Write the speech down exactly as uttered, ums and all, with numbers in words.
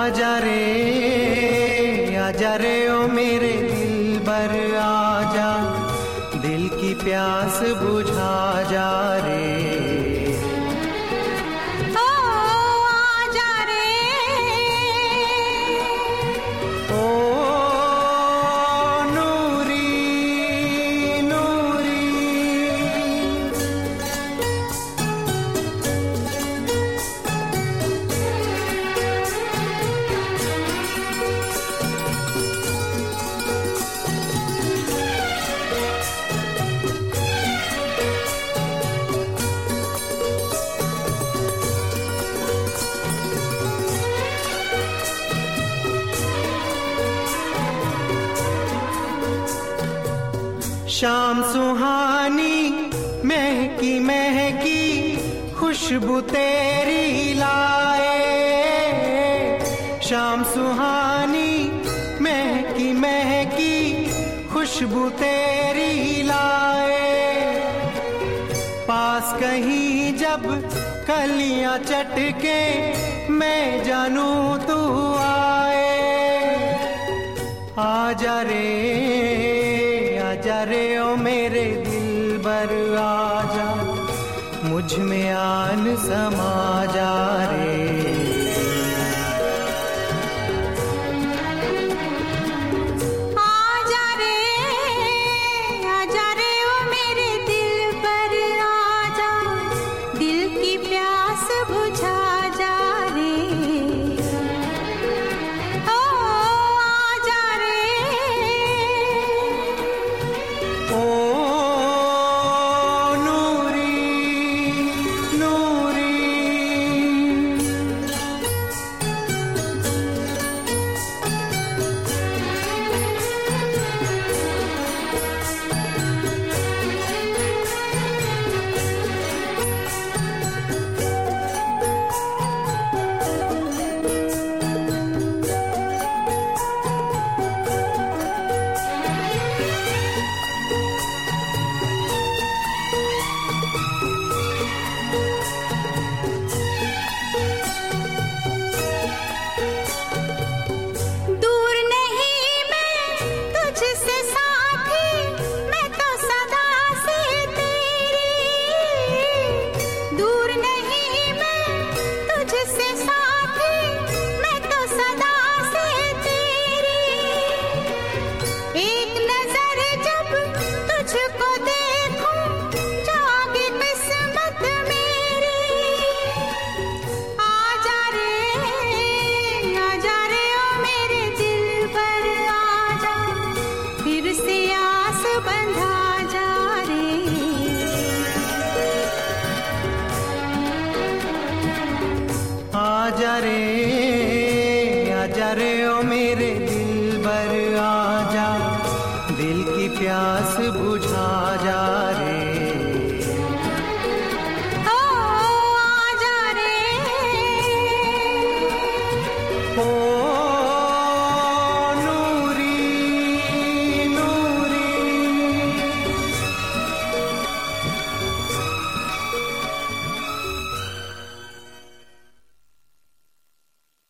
आजा रे आजा रे ओ मेरे दिलबर आजा, दिल की प्यास बुझा जा रे। शाम सुहानी महकी महकी खुशबू तेरी लाए, शाम सुहानी महकी महकी खुशबू तेरी लाए। पास कहीं जब कलियां चटके मैं जानू तू आए। आजा रे आजा रे ओ मेरे दिलबर आजा, मुझ में आन समा जा रे। आजा रे आजा रे ओ मेरे दिलबर आजा, दिल की प्यास बुझा जा रे। आजा रे आजा रे ओ